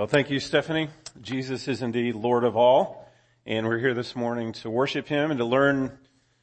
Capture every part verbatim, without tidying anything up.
Well, thank you, Stephanie. Jesus is indeed Lord of all, and we're here this morning to worship Him and to learn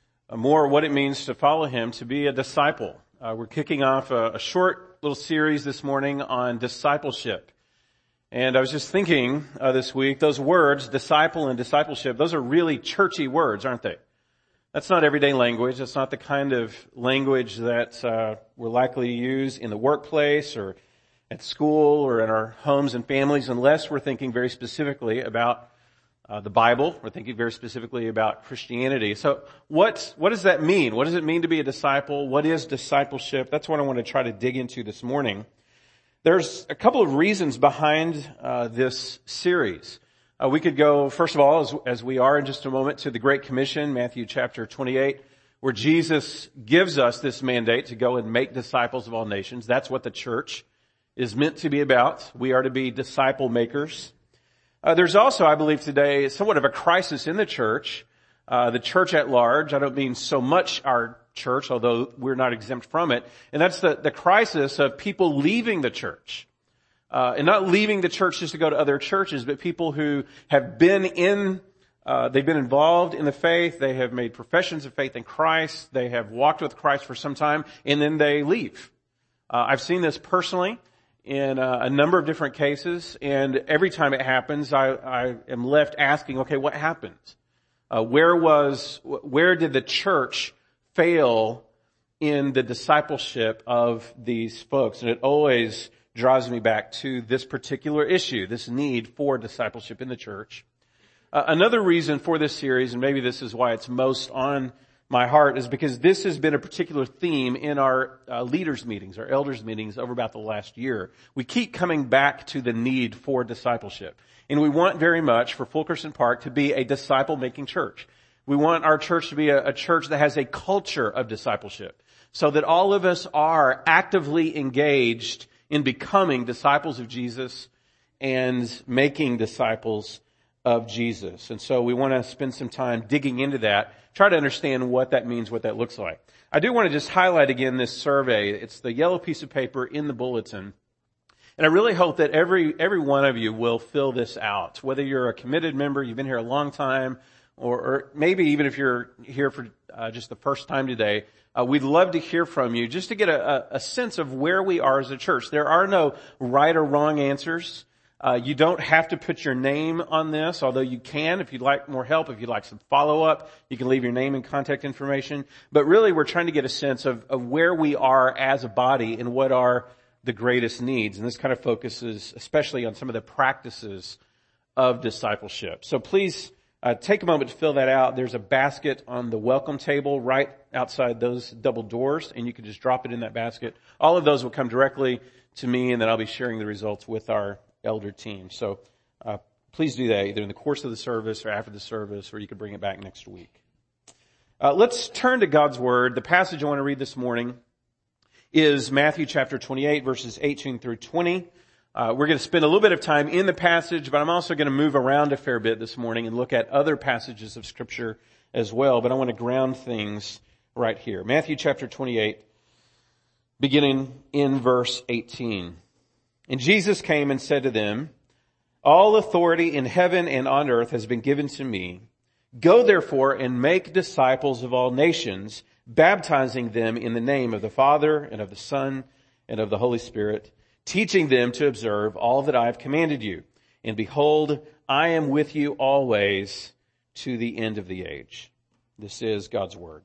more what it means to follow Him, to be a disciple. Uh, we're kicking off a, a short little series this morning on discipleship. And I was just thinking uh, this week, those words, disciple and discipleship, those are really churchy words, aren't they? That's not everyday language. That's not the kind of language that uh, we're likely to use in the workplace or at school or in our homes and families, unless we're thinking very specifically about uh, the Bible. We're thinking very specifically about Christianity. So what, what does that mean? What does it mean to be a disciple? What is discipleship? That's what I want to try to dig into this morning. There's a couple of reasons behind uh, this series. Uh, we could go, first of all, as, as we are in just a moment, to the Great Commission, Matthew chapter twenty-eight, where Jesus gives us this mandate to go and make disciples of all nations. That's what the church is meant to be about. We are to be disciple makers. Uh, there's also, I believe today, somewhat of a crisis in the church. Uh, the church at large, I don't mean so much our church, although we're not exempt from it. And that's the, the crisis of people leaving the church. Uh, and not leaving the church just to go to other churches, but people who have been in, uh, they've been involved in the faith, they have made professions of faith in Christ, they have walked with Christ for some time, and then they leave. Uh, I've seen this personally in uh, a number of different cases, and every time it happens, I, I am left asking, okay, what happened? Uh, where was, where did the church fail in the discipleship of these folks? And it always drives me back to this particular issue, this need for discipleship in the church. Uh, another reason for this series, and maybe this is why it's most on my heart, is because this has been a particular theme in our uh, leaders meetings, our elders meetings over about the last year. We keep coming back to the need for discipleship. And we want very much for Fulkerson Park to be a disciple-making church. We want our church to be a, a church that has a culture of discipleship, so that all of us are actively engaged in becoming disciples of Jesus and making disciples of Jesus. And so we want to spend some time digging into that, try to understand what that means, what that looks like. I do want to just highlight again this survey. It's the yellow piece of paper in the bulletin. And I really hope that every, every one of you will fill this out. Whether you're a committed member, you've been here a long time, or, or maybe even if you're here for uh, just the first time today, uh, we'd love to hear from you just to get a, a, a sense of where we are as a church. There are no right or wrong answers. Uh, you don't have to put your name on this, although you can if you'd like more help, if you'd like some follow-up, you can leave your name and contact information. But really we're trying to get a sense of, of where we are as a body and what are the greatest needs. And this kind of focuses especially on some of the practices of discipleship. So please uh, take a moment to fill that out. There's a basket on the welcome table right outside those double doors, and you can just drop it in that basket. All of those will come directly to me, and then I'll be sharing the results with our elder team. So uh, please do that either in the course of the service or after the service, or you can bring it back next week. Uh, let's turn to God's Word. The passage I want to read this morning is Matthew chapter twenty-eight, verses eighteen through twenty. Uh, we're going to spend a little bit of time in the passage, but I'm also going to move around a fair bit this morning and look at other passages of Scripture as well. But I want to ground things right here. Matthew chapter twenty-eight, beginning in verse eighteen. And Jesus came and said to them, "All authority in heaven and on earth has been given to me. Go therefore and make disciples of all nations, baptizing them in the name of the Father and of the Son and of the Holy Spirit, teaching them to observe all that I have commanded you. And behold, I am with you always to the end of the age." This is God's Word.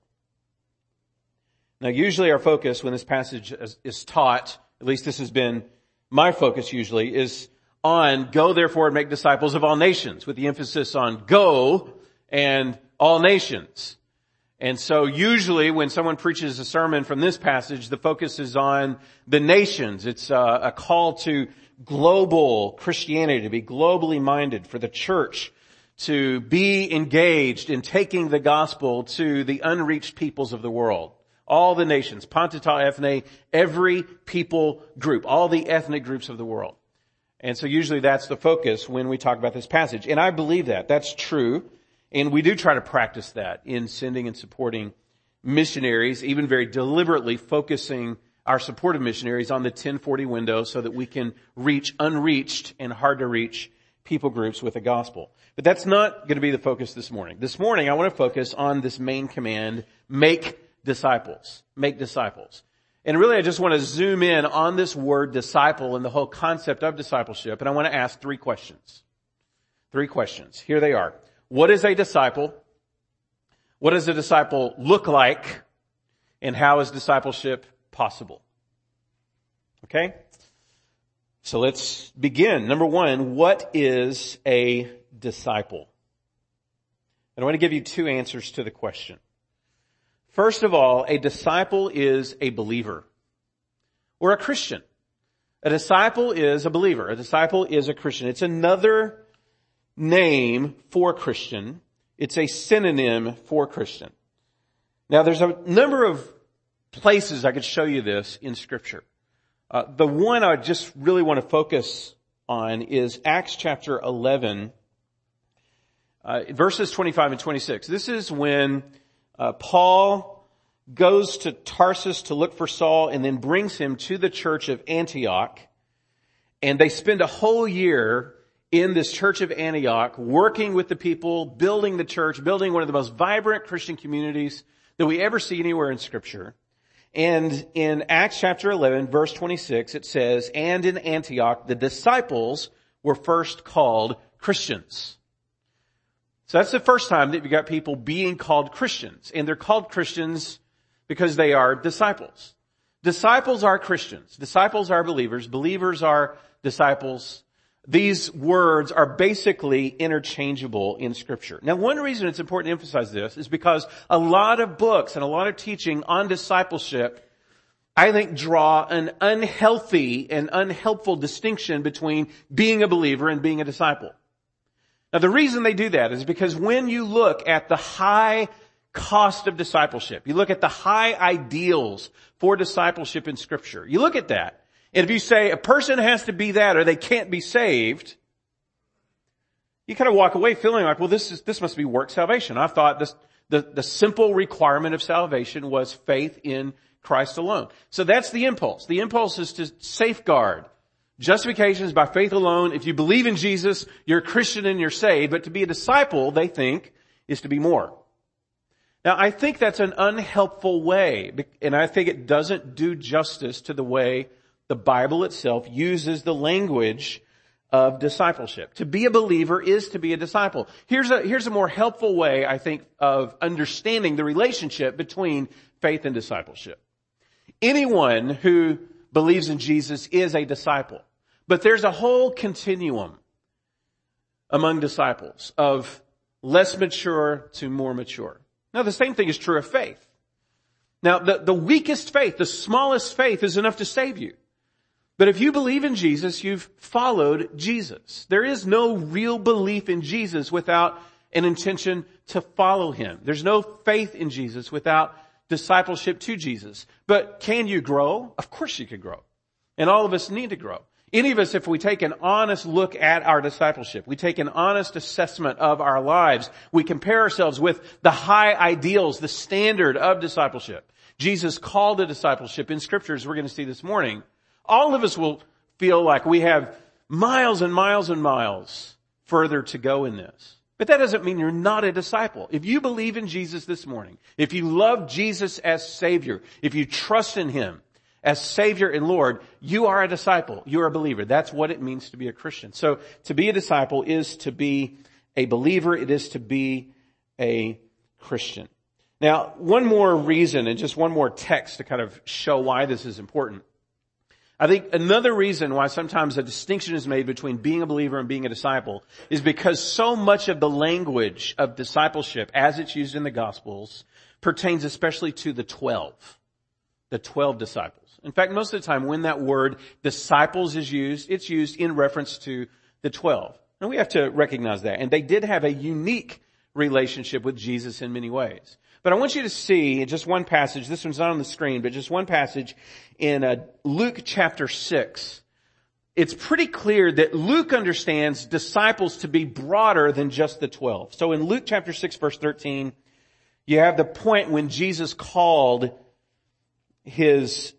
Now, usually our focus when this passage is, is taught, at least this has been my focus usually, is on go therefore and make disciples of all nations, with the emphasis on go and all nations. And so usually when someone preaches a sermon from this passage, the focus is on the nations. It's a, a call to global Christianity, to be globally minded, for the church to be engaged in taking the gospel to the unreached peoples of the world. All the nations, panta ta ethne, every people group, all the ethnic groups of the world. And so usually that's the focus when we talk about this passage. And I believe that. That's true. And we do try to practice that in sending and supporting missionaries, even very deliberately focusing our supportive missionaries on the ten forty window so that we can reach unreached and hard to reach people groups with the gospel. But that's not going to be the focus this morning. This morning I want to focus on this main command, make disciples. Make disciples. And really I just want to zoom in on this word disciple and the whole concept of discipleship. And I want to ask three questions. Three questions. Here they are. What is a disciple? What does a disciple look like? And how is discipleship possible? Okay? So let's begin. Number one, what is a disciple? And I want to give you two answers to the question. First of all, a disciple is a believer or a Christian. A disciple is a believer. A disciple is a Christian. It's another name for Christian. It's a synonym for Christian. Now there's a number of places I could show you this in Scripture. Uh, the one I just really want to focus on is Acts chapter eleven, uh, verses twenty-five and twenty-six. This is when uh, Paul goes to Tarsus to look for Saul and then brings him to the church of Antioch. And they spend a whole year in this church of Antioch working with the people, building the church, building one of the most vibrant Christian communities that we ever see anywhere in Scripture. And in Acts chapter eleven, verse twenty-six, it says, and in Antioch, the disciples were first called Christians. So that's the first time that we got people being called Christians. And they're called Christians because they are disciples. Disciples are Christians. Disciples are believers. Believers are disciples. These words are basically interchangeable in Scripture. Now, one reason it's important to emphasize this is because a lot of books and a lot of teaching on discipleship, I think, draw an unhealthy and unhelpful distinction between being a believer and being a disciple. Now, the reason they do that is because when you look at the high cost of discipleship, you look at the high ideals for discipleship in Scripture, you look at that, and if you say a person has to be that or they can't be saved, you kind of walk away feeling like, well, this is, this must be work salvation. I thought this, the, the simple requirement of salvation was faith in Christ alone. So that's the impulse. The impulse is to safeguard. Justification is by faith alone. If you believe in Jesus, you're a Christian and you're saved. But to be a disciple, they think, is to be more. Now, I think that's an unhelpful way, and I think it doesn't do justice to the way the Bible itself uses the language of discipleship. To be a believer is to be a disciple. Here's a, here's a more helpful way, I think, of understanding the relationship between faith and discipleship. Anyone who believes in Jesus is a disciple. But there's a whole continuum among disciples of less mature to more mature. Now, the same thing is true of faith. Now, the, the weakest faith, the smallest faith is enough to save you. But if you believe in Jesus, you've followed Jesus. There is no real belief in Jesus without an intention to follow Him. There's no faith in Jesus without discipleship to Jesus. But can you grow? Of course you can grow. And all of us need to grow. Any of us, if we take an honest look at our discipleship, we take an honest assessment of our lives, we compare ourselves with the high ideals, the standard of discipleship. Jesus called to discipleship in Scripture, as we're going to see this morning. All of us will feel like we have miles and miles and miles further to go in this. But that doesn't mean you're not a disciple. If you believe in Jesus this morning, if you love Jesus as Savior, if you trust in Him as Savior and Lord, you are a disciple. You are a believer. That's what it means to be a Christian. So to be a disciple is to be a believer. It is to be a Christian. Now, one more reason and just one more text to kind of show why this is important. I think another reason why sometimes a distinction is made between being a believer and being a disciple is because so much of the language of discipleship as it's used in the Gospels pertains especially to the twelve, the twelve disciples. In fact, most of the time when that word disciples is used, it's used in reference to the twelve. And we have to recognize that. And they did have a unique relationship with Jesus in many ways. But I want you to see just one passage. This one's not on the screen, but just one passage in uh, Luke chapter six. It's pretty clear that Luke understands disciples to be broader than just the twelve. So in Luke chapter six, verse thirteen, you have the point when Jesus called his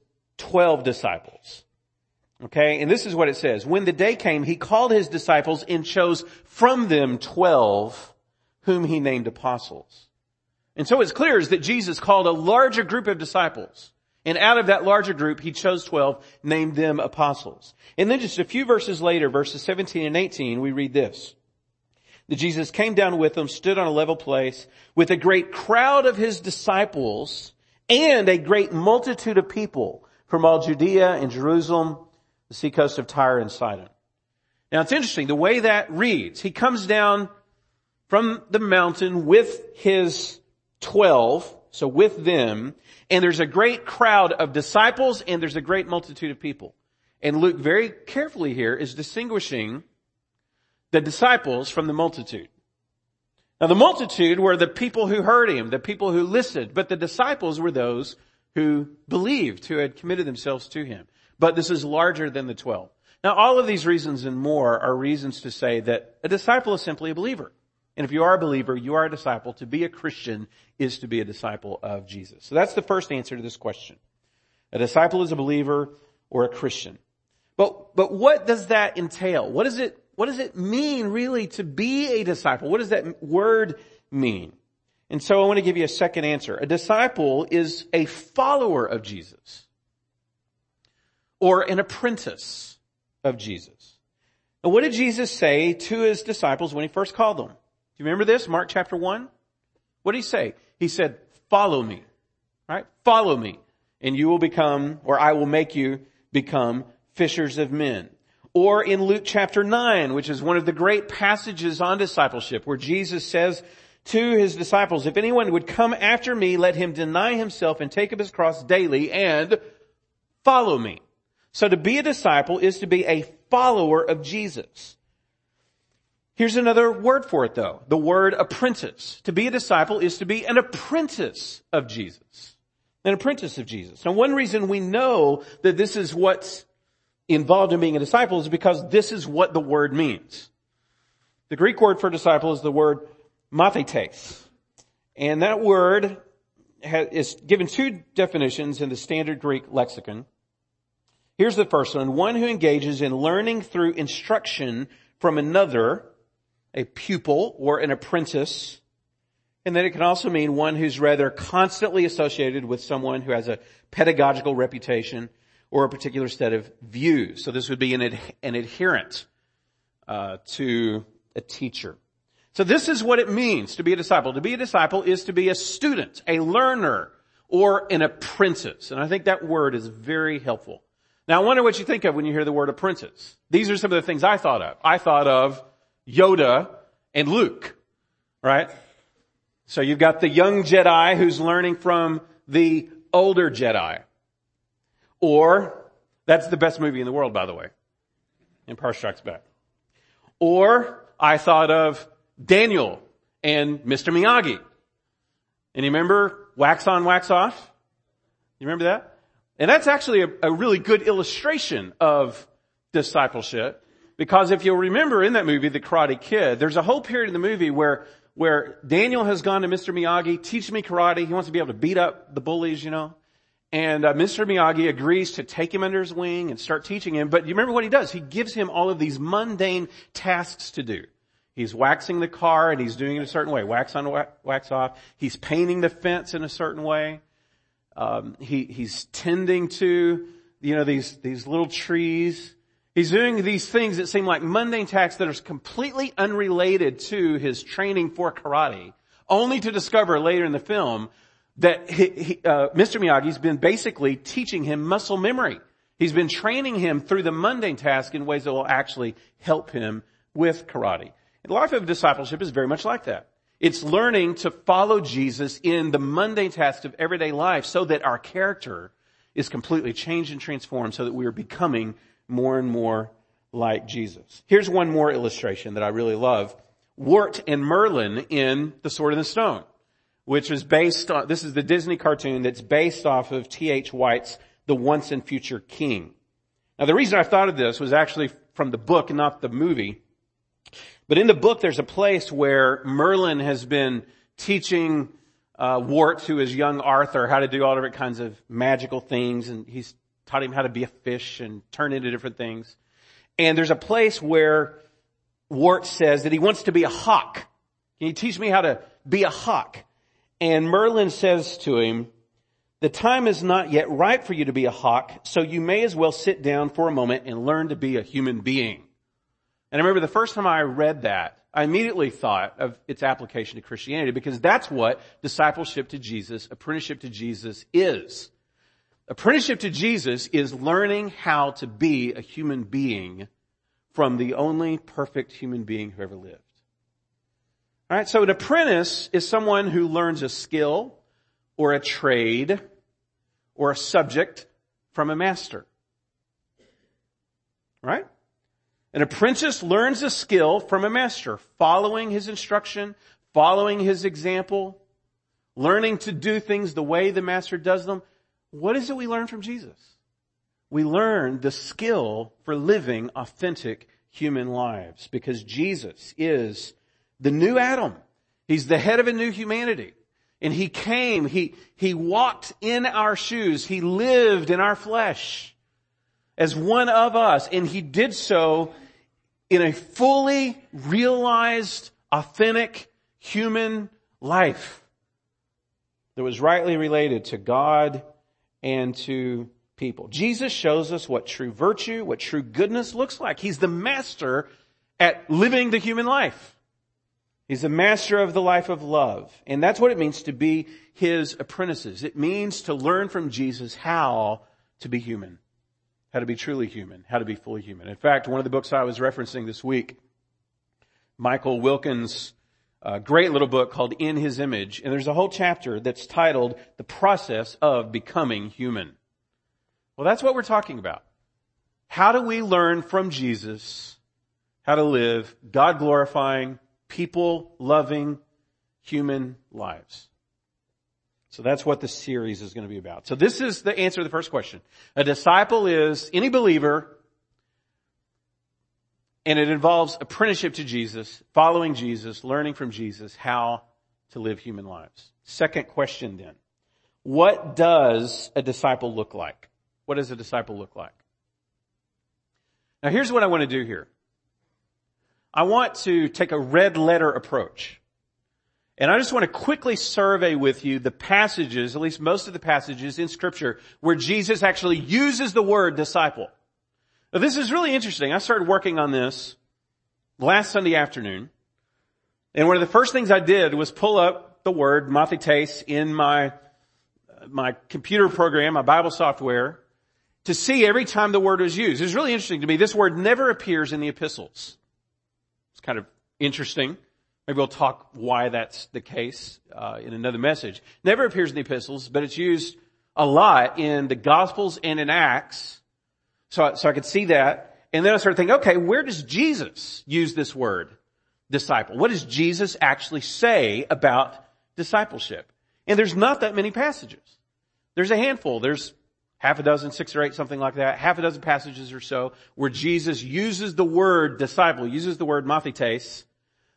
twelve disciples. Okay, and this is what it says. When the day came, he called his disciples and chose from them twelve, whom he named apostles. And so it's clear is that Jesus called a larger group of disciples. And out of that larger group, he chose twelve, named them apostles. And then just a few verses later, verses seventeen and eighteen, we read this. That Jesus came down with them, stood on a level place with a great crowd of his disciples and a great multitude of people from all Judea and Jerusalem, the seacoast of Tyre and Sidon. Now it's interesting, the way that reads, he comes down from the mountain with his twelve, so with them, and there's a great crowd of disciples and there's a great multitude of people. And Luke very carefully here is distinguishing the disciples from the multitude. Now the multitude were the people who heard him, the people who listened, but the disciples were those who believed, who had committed themselves to him. But this is larger than the twelve. Now all of these reasons and more are reasons to say that a disciple is simply a believer. And if you are a believer, you are a disciple. To be a Christian is to be a disciple of Jesus. So that's the first answer to this question. A disciple is a believer or a Christian. But, but what does that entail? What does it, what does it mean really to be a disciple? What does that word mean? And so I want to give you a second answer. A disciple is a follower of Jesus or an apprentice of Jesus. Now what did Jesus say to his disciples when he first called them? Do you remember this? Mark chapter one? What did he say? He said, follow me, right? Follow me and you will become, or I will make you become fishers of men. Or in Luke chapter nine, which is one of the great passages on discipleship where Jesus says to his disciples, if anyone would come after me, let him deny himself and take up his cross daily and follow me. So to be a disciple is to be a follower of Jesus. Here's another word for it though. The word apprentice. To be a disciple is to be an apprentice of Jesus. An apprentice of Jesus. Now one reason we know that this is what's involved in being a disciple is because this is what the word means. The Greek word for disciple is the word mathetes. And that word is given two definitions in the standard Greek lexicon. Here's the first one. One who engages in learning through instruction from another, a pupil or an apprentice. And then it can also mean one who's rather constantly associated with someone who has a pedagogical reputation or a particular set of views. So this would be an, ad- an adherent uh, to a teacher. So this is what it means to be a disciple. To be a disciple is to be a student, a learner, or an apprentice. And I think that word is very helpful. Now I wonder what you think of when you hear the word apprentice. These are some of the things I thought of. I thought of Yoda and Luke, right? So you've got the young Jedi who's learning from the older Jedi. Or, that's the best movie in the world, by the way. Empire Strikes Back. Or, I thought of Daniel and Mister Miyagi. And you remember Wax On, Wax Off? You remember that? And that's actually a, a really good illustration of discipleship. Because if you'll remember in that movie, The Karate Kid, there's a whole period in the movie where, where Daniel has gone to Mister Miyagi, teach me karate. He wants to be able to beat up the bullies, you know. And uh, Mister Miyagi agrees to take him under his wing and start teaching him. But you remember what he does? He gives him all of these mundane tasks to do. He's waxing the car and he's doing it a certain way. Wax on, wax off. He's painting the fence in a certain way. Um, he, he's tending to, you know, these, these little trees. He's doing these things that seem like mundane tasks that are completely unrelated to his training for karate, only to discover later in the film that he, he, uh, Mister Miyagi's been basically teaching him muscle memory. He's been training him through the mundane task in ways that will actually help him with karate. And the life of discipleship is very much like that. It's learning to follow Jesus in the mundane tasks of everyday life so that our character is completely changed and transformed so that we are becoming more and more like Jesus. Here's one more illustration that I really love. Wart and Merlin in The Sword and the Stone, which is based on, this is the Disney cartoon that's based off of T H White's The Once and Future King. Now the reason I thought of this was actually from the book and not the movie. But in the book there's a place where Merlin has been teaching uh, Wart, who is young Arthur, how to do all different kinds of magical things, and he's taught him how to be a fish and turn into different things. And there's a place where Wart says that he wants to be a hawk. Can you teach me how to be a hawk? And Merlin says to him, the time is not yet ripe for you to be a hawk, so you may as well sit down for a moment and learn to be a human being. And I remember the first time I read that, I immediately thought of its application to Christianity, because that's what discipleship to Jesus, apprenticeship to Jesus is. Apprenticeship to Jesus is learning how to be a human being from the only perfect human being who ever lived. All right, so an apprentice is someone who learns a skill or a trade or a subject from a master. Right? An apprentice learns a skill from a master, following his instruction, following his example, learning to do things the way the master does them. What is it we learn from Jesus? We learn the skill for living authentic human lives, because Jesus is the new Adam. He's the head of a new humanity. And he came, he, he walked in our shoes. He lived in our flesh as one of us. And he did so in a fully realized, authentic human life that was rightly related to God and to people. Jesus shows us what true virtue, what true goodness looks like. He's the master at living the human life. He's the master of the life of love. And that's what it means to be his apprentices. It means to learn from Jesus how to be human, how to be truly human, how to be fully human. In fact, one of the books I was referencing this week, Michael Wilkins' uh, great little book called In His Image, and there's a whole chapter that's titled The Process of Becoming Human. Well, that's what we're talking about. How do we learn from Jesus how to live God-glorifying, people-loving human lives? So that's what the series is going to be about. So this is the answer to the first question. A disciple is any believer, and it involves apprenticeship to Jesus, following Jesus, learning from Jesus how to live human lives. Second question then. What does a disciple look like? What does a disciple look like? Now here's what I want to do here. I want to take a red letter approach. And I just want to quickly survey with you the passages, at least most of the passages in Scripture, where Jesus actually uses the word disciple. Now this is really interesting. I started working on this last Sunday afternoon. And one of the first things I did was pull up the word mathetes in my, my computer program, my Bible software, to see every time the word was used. It was really interesting to me. This word never appears in the epistles. It's kind of interesting. Maybe we'll talk why that's the case uh, in another message. Never appears in the epistles, but it's used a lot in the Gospels and in Acts. So, so I could see that. And then I started thinking, okay, where does Jesus use this word, disciple? What does Jesus actually say about discipleship? And there's not that many passages. There's a handful. There's half a dozen, six or eight, something like that, half a dozen passages or so where Jesus uses the word disciple, uses the word mathetes.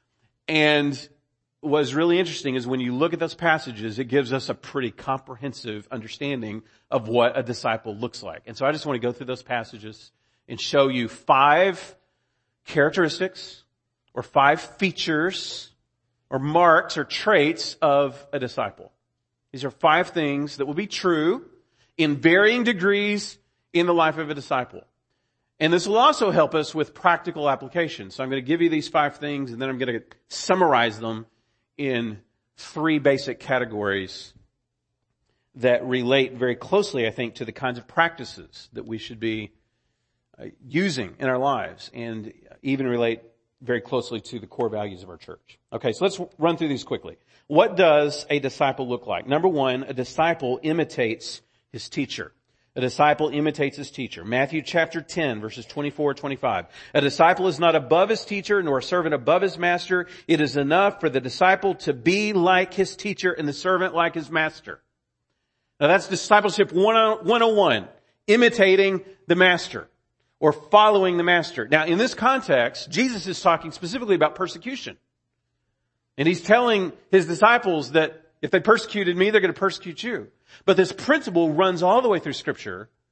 And what's really interesting is when you look at those passages, it gives us a pretty comprehensive understanding of what a disciple looks like. And so I just want to go through those passages and show you five characteristics or five features or marks or traits of a disciple. These are five things that will be true in varying degrees in the life of a disciple. And this will also help us with practical application. So I'm going to give you these five things, and then I'm going to summarize them in three basic categories that relate very closely, I think, to the kinds of practices that we should be using in our lives, and even relate very closely to the core values of our church. Okay, so let's run through these quickly. What does a disciple look like? Number one, a disciple imitates his teacher. A disciple imitates his teacher. Matthew chapter ten, verses twenty-four, twenty-five. A disciple is not above his teacher, nor a servant above his master. It is enough for the disciple to be like his teacher and the servant like his master. Now that's discipleship one oh one. Imitating the master, or following the master. Now in this context, Jesus is talking specifically about persecution. And he's telling his disciples that if they persecuted me, they're going to persecute you. But this principle runs all the way through Scripture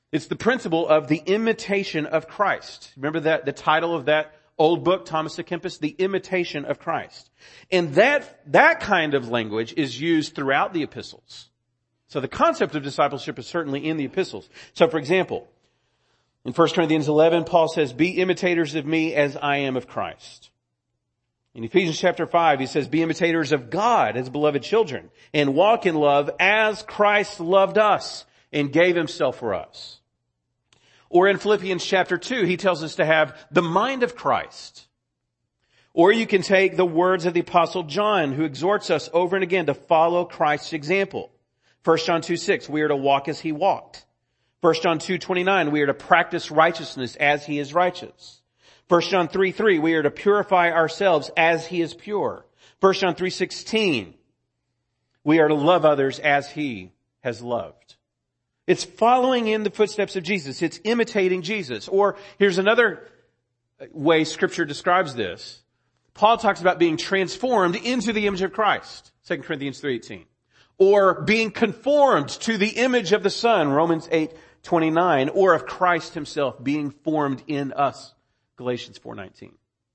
It's the principle of the imitation of Christ. Remember that, the title of that old book, Thomas à Kempis, The Imitation of Christ. And that, that kind of language is used throughout the epistles. So the concept of discipleship is certainly in the epistles. So for example, in First Corinthians eleven, Paul says, be imitators of me as I am of Christ. In Ephesians chapter five, he says, be imitators of God as beloved children and walk in love as Christ loved us and gave himself for us. Or in Philippians chapter two, he tells us to have the mind of Christ. Or you can take the words of the apostle John, who exhorts us over and again to follow Christ's example. First John two six, we are to walk as he walked. First John two twenty-nine, we are to practice righteousness as he is righteous. First John three three, we are to purify ourselves as he is pure. First John three sixteen, we are to love others as he has loved. It's following in the footsteps of Jesus. It's imitating Jesus. Or here's another way Scripture describes this. Paul talks about being transformed into the image of Christ, Second Corinthians three eighteen. Or being conformed to the image of the Son, Romans eight twenty-nine. Or of Christ himself being formed in us, Galatians four nineteen.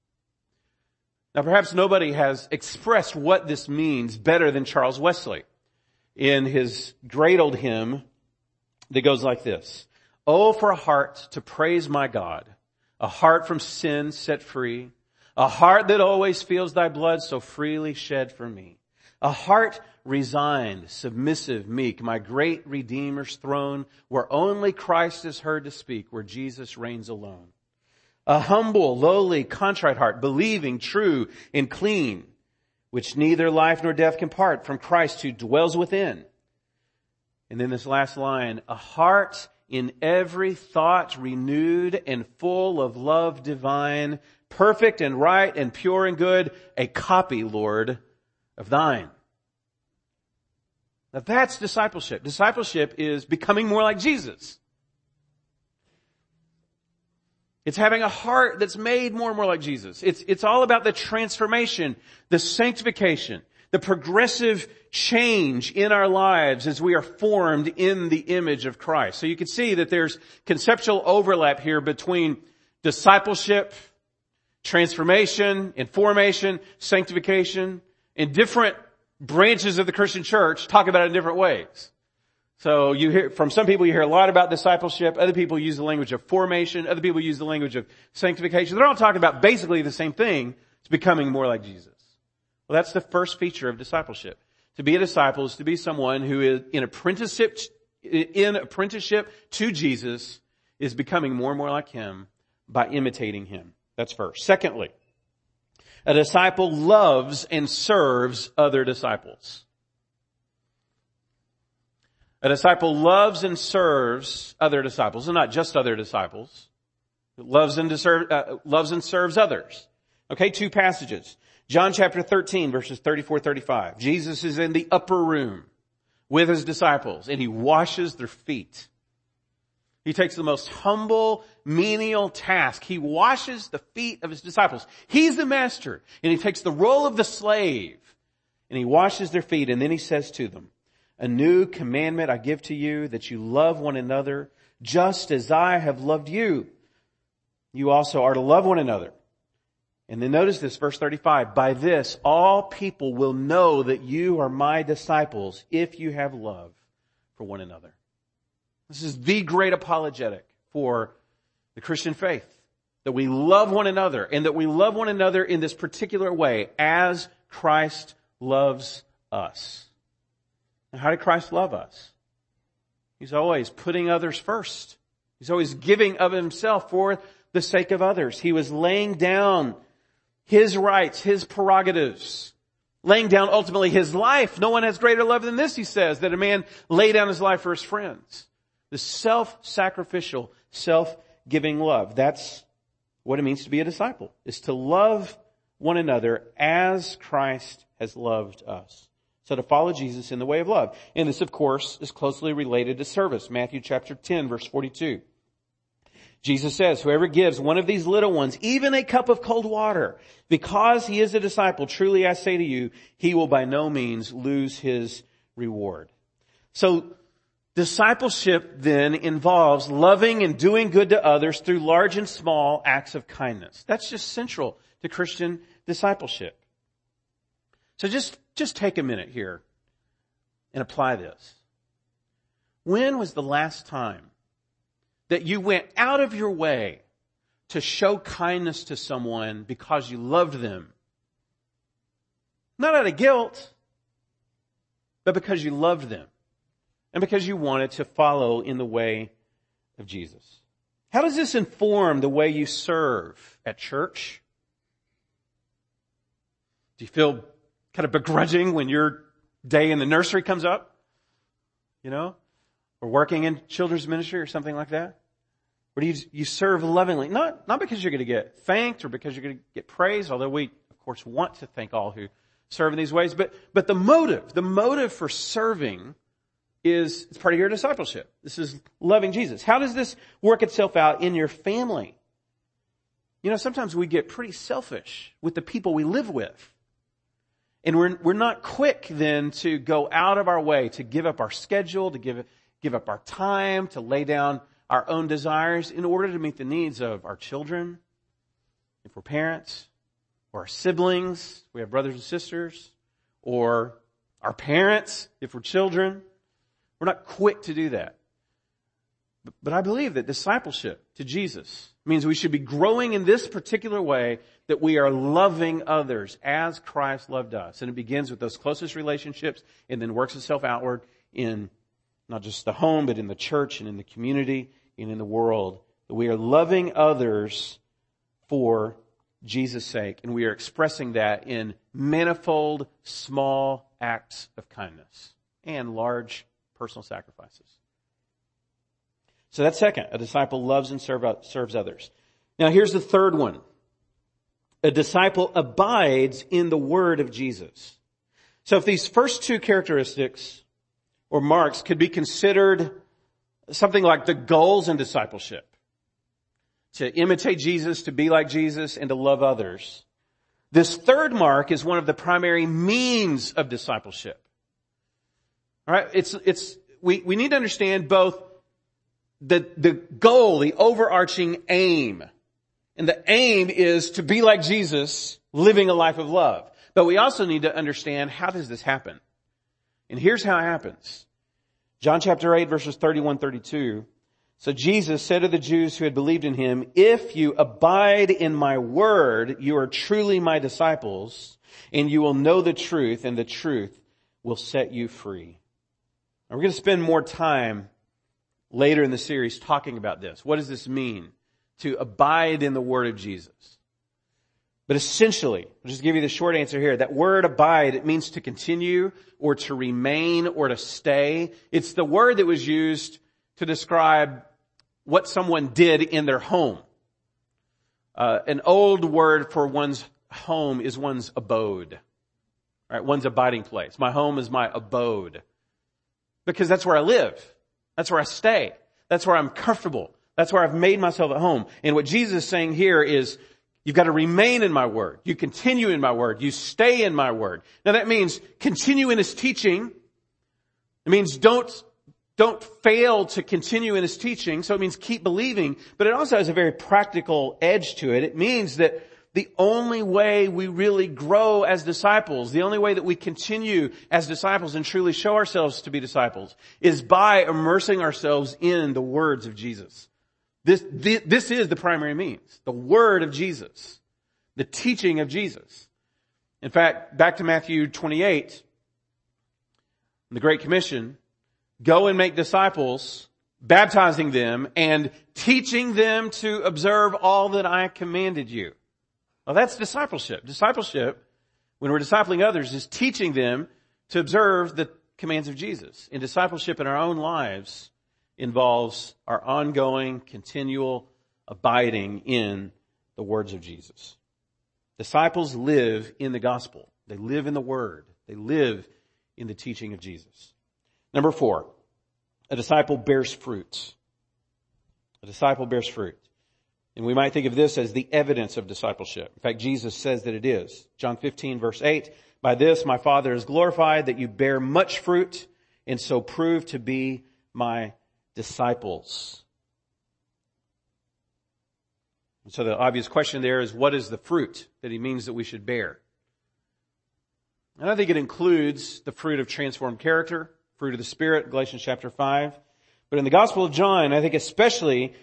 Now perhaps nobody has expressed what this means better than Charles Wesley in his great old hymn that goes like this. Oh, for a heart to praise my God, a heart from sin set free, a heart that always feels thy blood so freely shed for me, a heart resigned, submissive, meek, my great Redeemer's throne, where only Christ is heard to speak, where Jesus reigns alone. A humble, lowly, contrite heart, believing, true, and clean, which neither life nor death can part from Christ who dwells within. And then this last line, a heart in every thought renewed and full of love divine, perfect and right and pure and good, a copy, Lord, of thine. Now that's discipleship. Discipleship is becoming more like Jesus. It's having a heart that's made more and more like Jesus. It's, it's all about the transformation, the sanctification, the progressive change in our lives as we are formed in the image of Christ. So you can see that there's conceptual overlap here between discipleship, transformation, and formation, sanctification, and different branches of the Christian church talk about it in different ways. So you hear, from some people you hear a lot about discipleship, other people use the language of formation, other people use the language of sanctification. They're all talking about basically the same thing. It's becoming more like Jesus. Well, that's the first feature of discipleship. To be a disciple is to be someone who is in apprenticeship, in apprenticeship to Jesus, is becoming more and more like him by imitating him. That's first. Secondly, a disciple loves and serves other disciples. A disciple loves and serves other disciples, and not just other disciples. It loves and deserve, uh, loves and serves others. Okay, two passages. John chapter thirteen, verses thirty-four thirty-five. Jesus is in the upper room with his disciples, and he washes their feet. He takes the most humble, menial task. He washes the feet of his disciples. He's the master, and he takes the role of the slave, and he washes their feet, and then he says to them, a new commandment I give to you, that you love one another, just as I have loved you. You also are to love one another. And then notice this, verse thirty-five, by this all people will know that you are my disciples, if you have love for one another. This is the great apologetic for the Christian faith, that we love one another, and that we love one another in this particular way, as Christ loves us. Now, how did Christ love us? He's always putting others first. He's always giving of himself for the sake of others. He was laying down his rights, his prerogatives, laying down ultimately his life. No one has greater love than this, he says, that a man lay down his life for his friends. The self-sacrificial, self-giving love. That's what it means to be a disciple, is to love one another as Christ has loved us. So to follow Jesus in the way of love. And this, of course, is closely related to service. Matthew chapter ten, verse forty-two. Jesus says, whoever gives one of these little ones even a cup of cold water, because he is a disciple, truly I say to you, he will by no means lose his reward. So Discipleship then involves loving and doing good to others through large and small acts of kindness. That's just central to Christian discipleship. So just, just take a minute here and apply this. When was the last time that you went out of your way to show kindness to someone because you loved them? Not out of guilt, but because you loved them and because you wanted to follow in the way of Jesus. How does this inform the way you serve at church? Do you feel kind of begrudging when your day in the nursery comes up? You know? Or working in children's ministry or something like that? Or do you, you serve lovingly? Not, not because you're going to get thanked or because you're going to get praised, although we, of course, want to thank all who serve in these ways. But, but the motive, the motive for serving is, it's part of your discipleship. This is loving Jesus. How does this work itself out in your family? You know, sometimes we get pretty selfish with the people we live with. And we're, we're not quick then to go out of our way, to give up our schedule, to give, give up our time, to lay down our own desires in order to meet the needs of our children, if we're parents, or our siblings, we have brothers and sisters, or our parents, if we're children. We're not quick to do that. But, but I believe that discipleship to Jesus means we should be growing in this particular way, that we are loving others as Christ loved us. And it begins with those closest relationships and then works itself outward in not just the home, but in the church and in the community and in the world. That we are loving others for Jesus' sake. And we are expressing that in manifold small acts of kindness and large personal sacrifices. So that's second. A disciple loves and serve, serves others. Now here's the third one. A disciple abides in the word of Jesus. So if these first two characteristics or marks could be considered something like the goals in discipleship, to imitate Jesus, to be like Jesus, and to love others, this third mark is one of the primary means of discipleship. All right? It's, it's, we, we need to understand both the, the goal, the overarching aim. And the aim is to be like Jesus, living a life of love. But we also need to understand, how does this happen? And here's how it happens. John chapter eight, verses thirty-one, thirty-two. So Jesus said to the Jews who had believed in him, "If you abide in my word, you are truly my disciples, and you will know the truth, and the truth will set you free." Now, we're going to spend more time later in the series talking about this. What does this mean, to abide in the word of Jesus? But essentially, I'll just give you the short answer here. That word abide, it means to continue or to remain or to stay. It's the word that was used to describe what someone did in their home. Uh, an old word for one's home is one's abode. All right, one's abiding place. My home is my abode. Because that's where I live. That's where I stay. That's where I'm comfortable. That's where I've made myself at home. And what Jesus is saying here is, you've got to remain in my word. You continue in my word. You stay in my word. Now that means continue in his teaching. It means don't, don't fail to continue in his teaching. So it means keep believing. But it also has a very practical edge to it. It means that the only way we really grow as disciples, the only way that we continue as disciples and truly show ourselves to be disciples, is by immersing ourselves in the words of Jesus. This, this is the primary means. The word of Jesus. The teaching of Jesus. In fact, back to Matthew twenty-eight, the Great Commission, go and make disciples, baptizing them and teaching them to observe all that I commanded you. Well, that's discipleship. Discipleship, when we're discipling others, is teaching them to observe the commands of Jesus. And discipleship in our own lives involves our ongoing, continual abiding in the words of Jesus. Disciples live in the gospel. They live in the word. They live in the teaching of Jesus. Number four, a disciple bears fruit. A disciple bears fruit. And we might think of this as the evidence of discipleship. In fact, Jesus says that it is. John fifteen, verse eight, "By this my Father is glorified, that you bear much fruit, and so prove to be my disciples. And so the obvious question there is, what is the fruit that he means that we should bear? And I think it includes the fruit of transformed character, fruit of the Spirit, Galatians chapter five. But in the Gospel of John, I think especially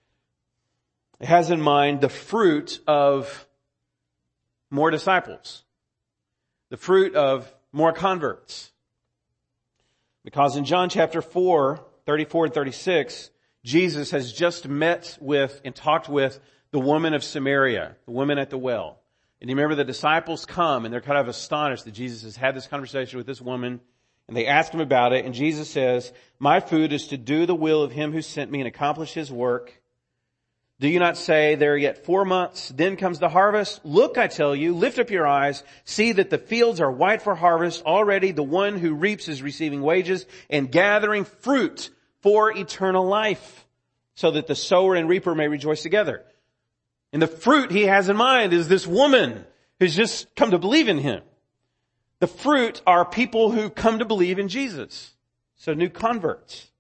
it has in mind the fruit of more disciples, the fruit of more converts. Because in John chapter four, thirty-four and thirty-six, Jesus has just met with and talked with the woman of Samaria, the woman at the well. And you remember the disciples come and they're kind of astonished that Jesus has had this conversation with this woman, and they ask him about it, and Jesus says, "My food is to do the will of him who sent me and accomplish his work. Do you not say, there are yet four months, then comes the harvest? Look, I tell you, lift up your eyes, see that the fields are white for harvest. Already the one who reaps is receiving wages and gathering fruit for eternal life, so that the sower and reaper may rejoice together." And the fruit he has in mind is this woman who's just come to believe in him. The fruit are people who come to believe in Jesus. So new converts.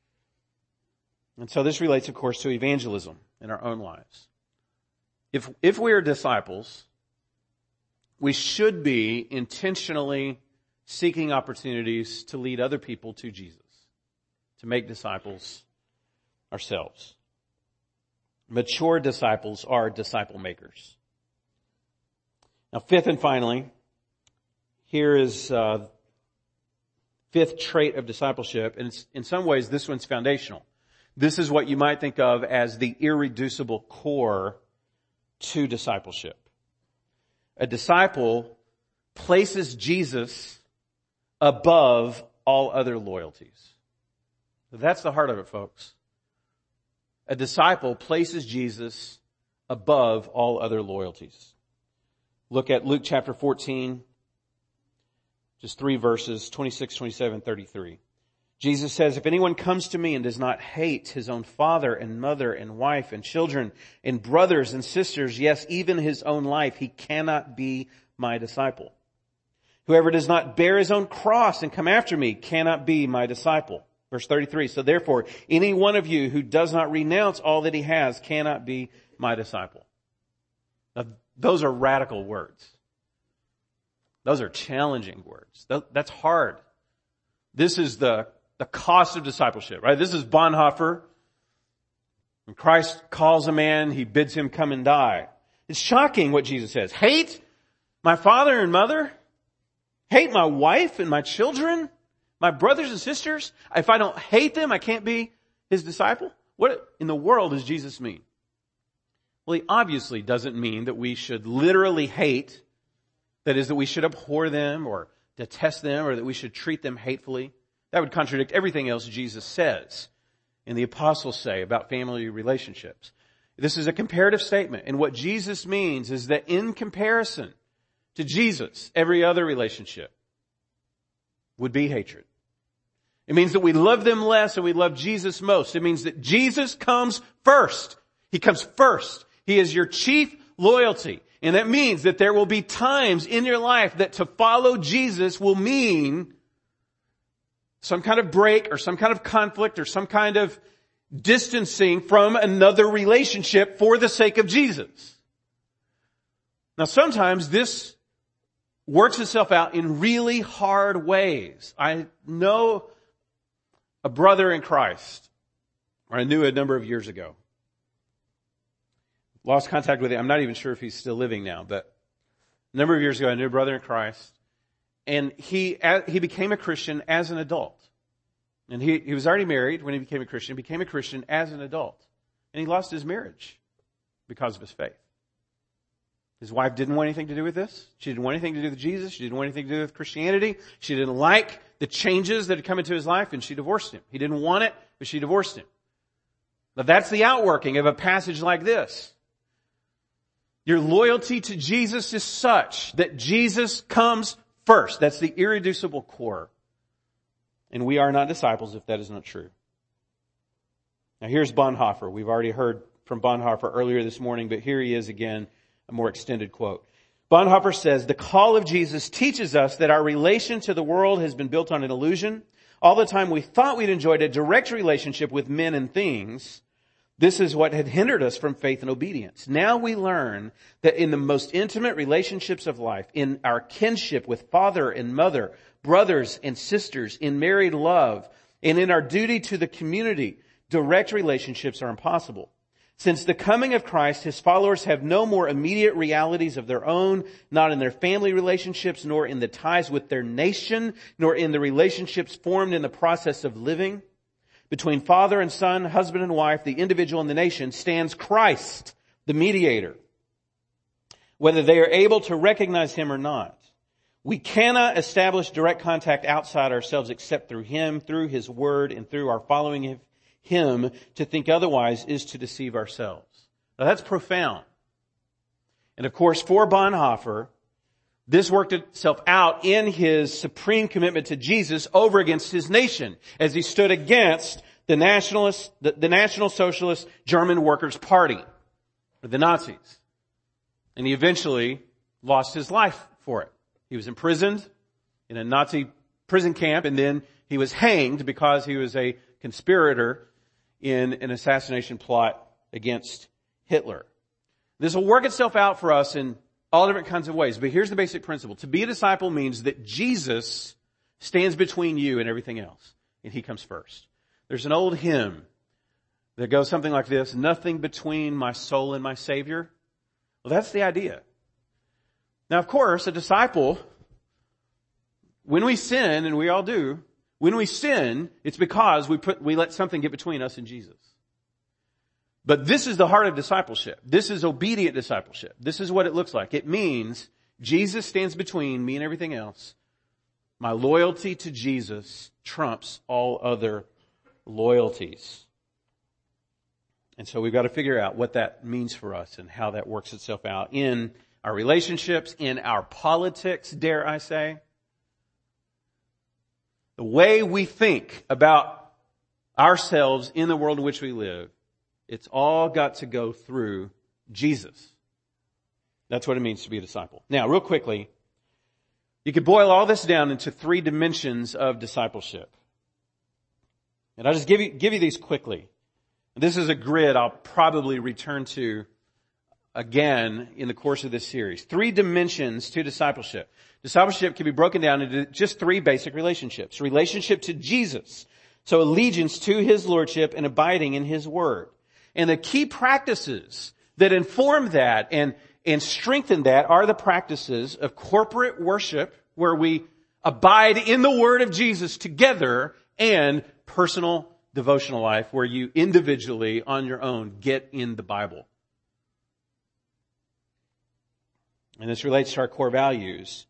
And so this relates, of course, to evangelism in our own lives. If, if we are disciples, we should be intentionally seeking opportunities to lead other people to Jesus, to make disciples ourselves. Mature disciples are disciple makers. Now, fifth and finally, here is uh fifth trait of discipleship, and it's, in some ways this one's foundational. This is what you might think of as the irreducible core to discipleship. A disciple places Jesus above all other loyalties. That's the heart of it, folks. A disciple places Jesus above all other loyalties. Look at Luke chapter fourteen, just three verses, twenty-six, twenty-seven, thirty-three. Jesus says, "If anyone comes to me and does not hate his own father and mother and wife and children and brothers and sisters, yes, even his own life, he cannot be my disciple. Whoever does not bear his own cross and come after me cannot be my disciple." Verse thirty-three, "So therefore, any one of you who does not renounce all that he has cannot be my disciple." Now, those are radical words. Those are challenging words. That's hard. This is the, the cost of discipleship, right? This is Bonhoeffer. When Christ calls a man, he bids him come and die. It's shocking what Jesus says. Hate my father and mother? Hate my wife and my children? My brothers and sisters? If I don't hate them, I can't be his disciple? What in the world does Jesus mean? Well, he obviously doesn't mean that we should literally hate. That is, that we should abhor them or detest them or that we should treat them hatefully. That would contradict everything else Jesus says and the apostles say about family relationships. This is a comparative statement. And what Jesus means is that in comparison to Jesus, every other relationship would be hatred. It means that we love them less and we love Jesus most. It means that Jesus comes first. He comes first. He is your chief loyalty. And that means that there will be times in your life that to follow Jesus will mean some kind of break or some kind of conflict or some kind of distancing from another relationship for the sake of Jesus. Now sometimes this works itself out in really hard ways. I know a brother in Christ, or I knew a number of years ago. Lost contact with him. I'm not even sure if he's still living now, but a number of years ago I knew a brother in Christ, and he he became a Christian as an adult. And he, he was already married when he became a Christian, became a Christian as an adult. And he lost his marriage because of his faith. His wife didn't want anything to do with this. She didn't want anything to do with Jesus. She didn't want anything to do with Christianity. She didn't like the changes that had come into his life, and she divorced him. He didn't want it, but she divorced him. Now that's the outworking of a passage like this. Your loyalty to Jesus is such that Jesus comes first. That's the irreducible core. And we are not disciples if that is not true. Now here's Bonhoeffer. We've already heard from Bonhoeffer earlier this morning, but here he is again, a more extended quote. Bonhoeffer says, "The call of Jesus teaches us that our relation to the world has been built on an illusion. All the time we thought we'd enjoyed a direct relationship with men and things, this is what had hindered us from faith and obedience. Now we learn that in the most intimate relationships of life, in our kinship with father and mother, brothers and sisters, in married love, and in our duty to the community, direct relationships are impossible. Since the coming of Christ, his followers have no more immediate realities of their own, not in their family relationships, nor in the ties with their nation, nor in the relationships formed in the process of living. Between father and son, husband and wife, the individual and the nation, stands Christ, the mediator, whether they are able to recognize him or not. We cannot establish direct contact outside ourselves except through him, through his word, and through our following him. Him. To think otherwise is to deceive ourselves. Now that's profound. And of course, for Bonhoeffer, this worked itself out in his supreme commitment to Jesus over against his nation as he stood against the nationalist, the, the National Socialist German Workers' Party, or the Nazis. And he eventually lost his life for it. He was imprisoned in a Nazi prison camp, and then he was hanged because he was a conspirator in an assassination plot against Hitler. This will work itself out for us in all different kinds of ways, but here's the basic principle. To be a disciple means that Jesus stands between you and everything else, and he comes first. There's an old hymn that goes something like this: nothing between my soul and my Savior. Well, that's the idea. Now, of course, a disciple, when we sin, and we all do, when we sin, it's because we put, we let something get between us and Jesus. But this is the heart of discipleship. This is obedient discipleship. This is what it looks like. It means Jesus stands between me and everything else. My loyalty to Jesus trumps all other loyalties. And so we've got to figure out what that means for us and how that works itself out in our relationships, in our politics, dare I say. The way we think about ourselves in the world in which we live, it's all got to go through Jesus. That's what it means to be a disciple. Now, real quickly, you could boil all this down into three dimensions of discipleship. And I'll just give you, give you these quickly. This is a grid I'll probably return to again in the course of this series. Three dimensions to discipleship. Discipleship can be broken down into just three basic relationships. Relationship to Jesus. So allegiance to his lordship and abiding in his word. And the key practices that inform that and, and strengthen that are the practices of corporate worship, where we abide in the word of Jesus together, and personal devotional life, where you individually on your own get in the Bible. And this relates to our core values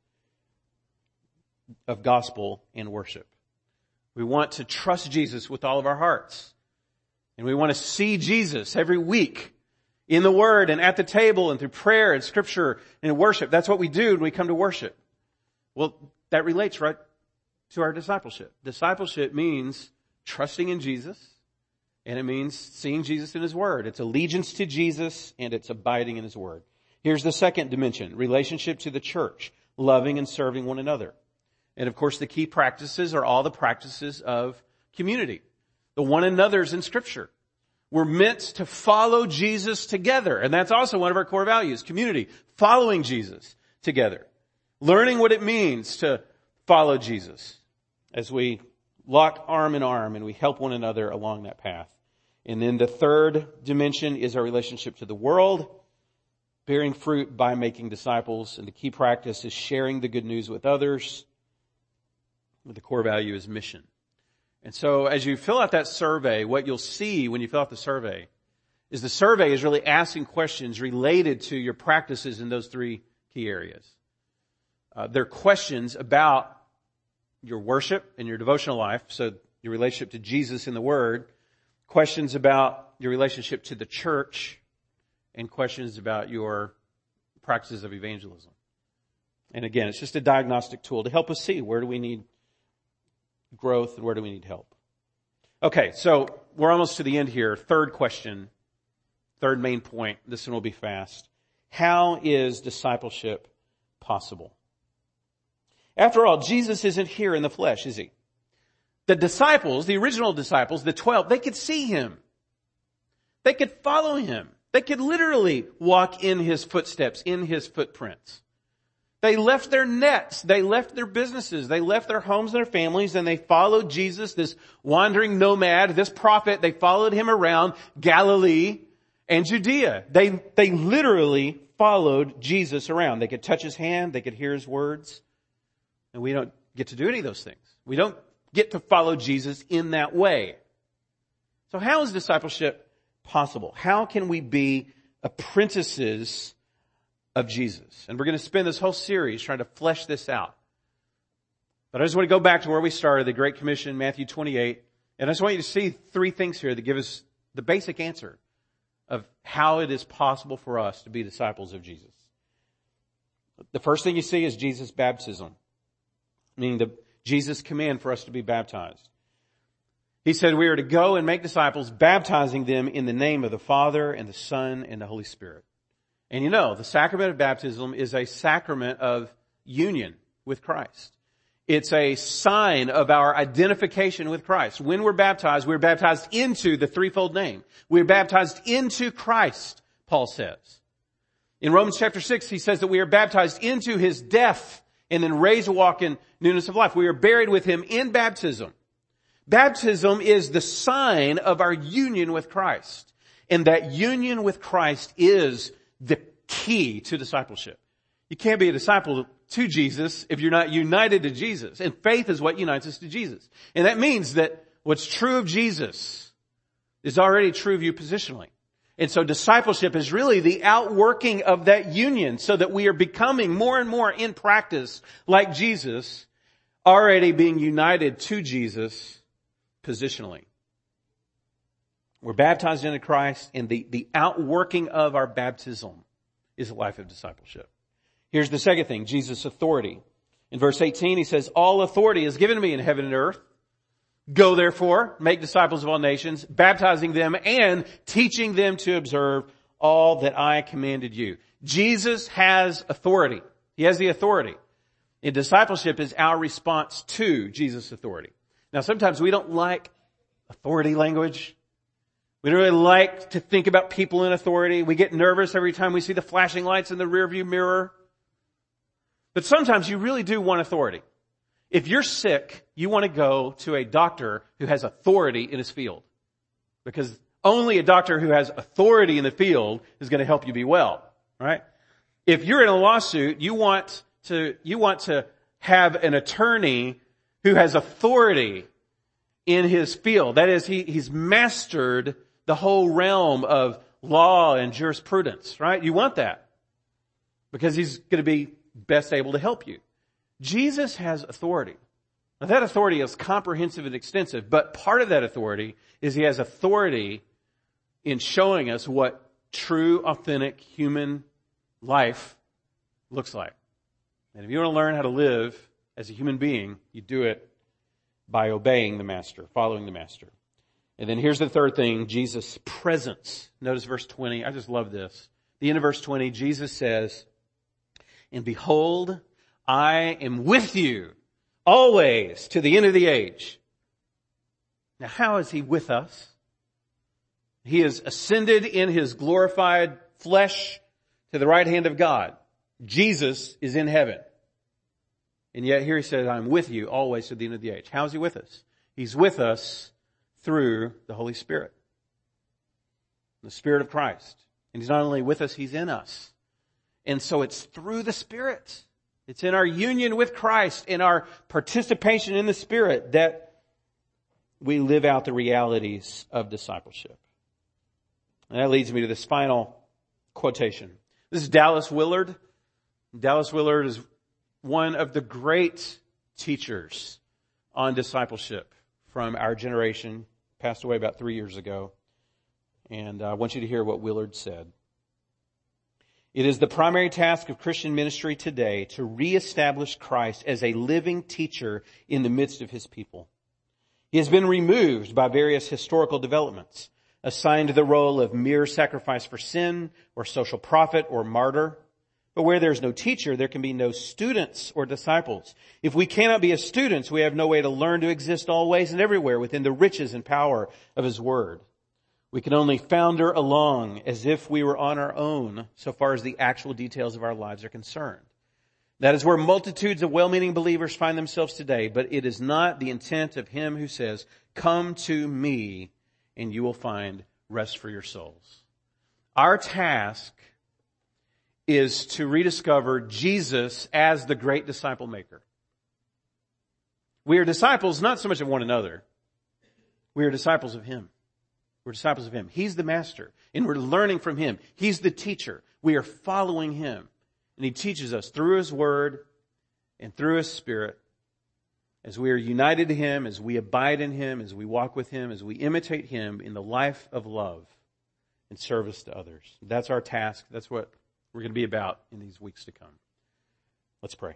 of gospel and worship. We want to trust Jesus with all of our hearts. And we want to see Jesus every week in the Word and at the table and through prayer and Scripture and worship. That's what we do when we come to worship. Well, that relates right to our discipleship. Discipleship means trusting in Jesus, and it means seeing Jesus in His Word. It's allegiance to Jesus, and it's abiding in His Word. Here's the second dimension: relationship to the church, loving and serving one another. And of course, the key practices are all the practices of community. The one another's in Scripture. We're meant to follow Jesus together. And that's also one of our core values: community, following Jesus together. Learning what it means to follow Jesus as we lock arm in arm and we help one another along that path. And then the third dimension is our relationship to the world, bearing fruit by making disciples. And the key practice is sharing the good news with others. The core value is mission. And so as you fill out that survey, what you'll see when you fill out the survey is the survey is really asking questions related to your practices in those three key areas. Uh, they're questions about your worship and your devotional life, so your relationship to Jesus in the Word, questions about your relationship to the church, and questions about your practices of evangelism. And again, it's just a diagnostic tool to help us see where do we need growth and where do we need help. Okay, so we're almost to the end here. Third question, third main point. This one will be fast. How is discipleship possible? After all, Jesus isn't here in the flesh, is he? The disciples, the original disciples, the twelve, they could see him. They could follow him. They could literally walk in his footsteps, in his footprints. They left their nets. They left their businesses. They left their homes and their families, and they followed Jesus, this wandering nomad, this prophet. They followed him around Galilee and Judea. They, they literally followed Jesus around. They could touch his hand. They could hear his words. And we don't get to do any of those things. We don't get to follow Jesus in that way. So how is discipleship possible? How can we be apprentices of Jesus? And we're going to spend this whole series trying to flesh this out. But I just want to go back to where we started, the Great Commission, Matthew twenty-eight. And I just want you to see three things here that give us the basic answer of how it is possible for us to be disciples of Jesus. The first thing you see is Jesus' baptism, meaning the Jesus' command for us to be baptized. He said we are to go and make disciples, baptizing them in the name of the Father and the Son and the Holy Spirit. And you know, the sacrament of baptism is a sacrament of union with Christ. It's a sign of our identification with Christ. When we're baptized, we're baptized into the threefold name. We're baptized into Christ, Paul says. In Romans chapter six, he says that we are baptized into his death and then raised to walk in newness of life. We are buried with him in baptism. Baptism is the sign of our union with Christ. And that union with Christ is the key to discipleship. You can't be a disciple to Jesus if you're not united to Jesus. And faith is what unites us to Jesus. And that means that what's true of Jesus is already true of you positionally. And so discipleship is really the outworking of that union so that we are becoming more and more in practice like Jesus, already being united to Jesus positionally. We're baptized into Christ, and the, the outworking of our baptism is a life of discipleship. Here's the second thing, Jesus' authority. In verse eighteen, he says, all authority is given to me in heaven and earth. Go therefore, make disciples of all nations, baptizing them and teaching them to observe all that I commanded you. Jesus has authority. He has the authority. And discipleship is our response to Jesus' authority. Now sometimes we don't like authority language. We don't really like to think about people in authority. We get nervous every time we see the flashing lights in the rearview mirror. But sometimes you really do want authority. If you're sick, you want to go to a doctor who has authority in his field. Because only a doctor who has authority in the field is going to help you be well, right? If you're in a lawsuit, you want to, you want to have an attorney who has authority in his field. That is, he, he's mastered the whole realm of law and jurisprudence, right? You want that because he's going to be best able to help you. Jesus has authority. Now that authority is comprehensive and extensive, but part of that authority is he has authority in showing us what true, authentic human life looks like. And if you want to learn how to live as a human being, you do it by obeying the Master, following the Master. And then here's the third thing, Jesus' presence. Notice verse twenty. I just love this. The end of verse twenty, Jesus says, and behold, I am with you always to the end of the age. Now, how is he with us? He is ascended in his glorified flesh to the right hand of God. Jesus is in heaven. And yet here he says, I'm with you always to the end of the age. How is he with us? He's with us through the Holy Spirit. The Spirit of Christ. And he's not only with us, he's in us. And so it's through the Spirit. It's in our union with Christ, in our participation in the Spirit, that we live out the realities of discipleship. And that leads me to this final quotation. This is Dallas Willard. Dallas Willard is one of the great teachers on discipleship from our generation. Passed away about three years ago. And I want you to hear what Willard said. It is the primary task of Christian ministry today to reestablish Christ as a living teacher in the midst of his people. He has been removed by various historical developments, assigned the role of mere sacrifice for sin or social prophet or martyr. But where there's no teacher, there can be no students or disciples. If we cannot be as students, we have no way to learn to exist always and everywhere within the riches and power of His Word. We can only founder along as if we were on our own so far as the actual details of our lives are concerned. That is where multitudes of well-meaning believers find themselves today, but it is not the intent of Him who says, "Come to me and you will find rest for your souls." Our task is to rediscover Jesus as the great disciple maker. We are disciples not so much of one another. We are disciples of Him. We're disciples of Him. He's the master, and we're learning from Him. He's the teacher. We are following Him, and He teaches us through His Word and through His Spirit. As we are united to Him, as we abide in Him, as we walk with Him, as we imitate Him in the life of love and service to others. That's our task. That's what we're going to be about in these weeks to come. Let's pray.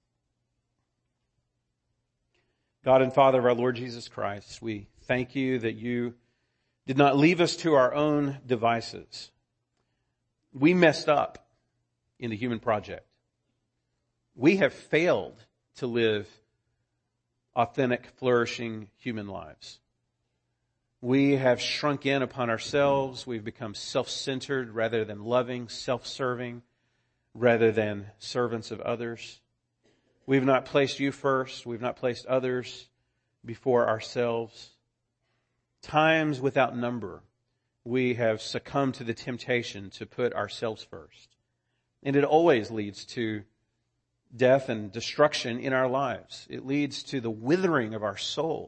God and Father of our Lord Jesus Christ, we thank You that You did not leave us to our own devices. We messed up in the human project. We have failed to live authentic, flourishing human lives. We have shrunk in upon ourselves. We've become self-centered rather than loving, self-serving rather than servants of others. We've not placed You first. We've not placed others before ourselves. Times without number, we have succumbed to the temptation to put ourselves first. And it always leads to death and destruction in our lives. It leads to the withering of our souls.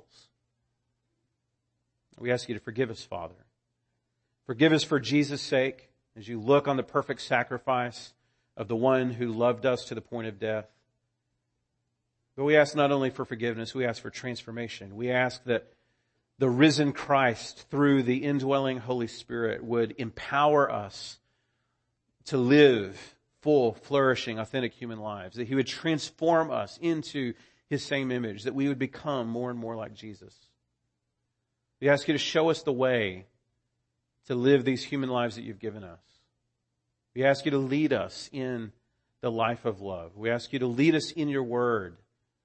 We ask You to forgive us, Father. Forgive us for Jesus' sake as You look on the perfect sacrifice of the one who loved us to the point of death. But we ask not only for forgiveness, we ask for transformation. We ask that the risen Christ, through the indwelling Holy Spirit, would empower us to live full, flourishing, authentic human lives. That He would transform us into His same image. That we would become more and more like Jesus. We ask You to show us the way to live these human lives that You've given us. We ask You to lead us in the life of love. We ask You to lead us in Your Word.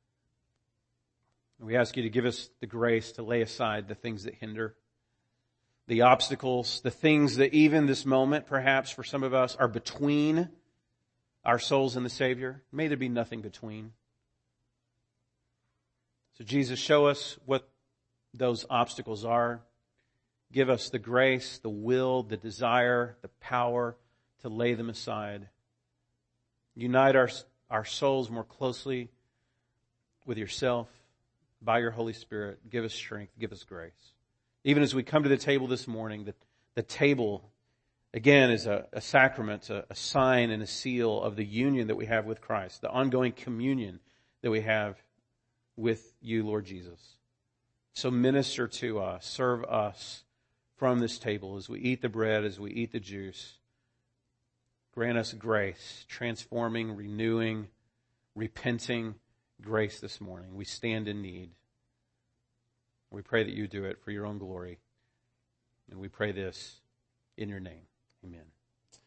We ask You to give us the grace to lay aside the things that hinder, the obstacles, the things that even this moment, perhaps for some of us, are between our souls and the Savior. May there be nothing between. So Jesus, show us what those obstacles are. Give us the grace, the will, the desire, the power to lay them aside. Unite our, our souls more closely with Yourself by Your Holy Spirit. Give us strength, give us grace. Even as we come to the table this morning, the, the table, again, is a, a sacrament, a, a sign and a seal of the union that we have with Christ, the ongoing communion that we have with You, Lord Jesus. So minister to us, serve us from this table as we eat the bread, as we eat the juice. Grant us grace, transforming, renewing, repenting grace this morning. We stand in need. We pray that You do it for Your own glory. And we pray this in Your name. Amen.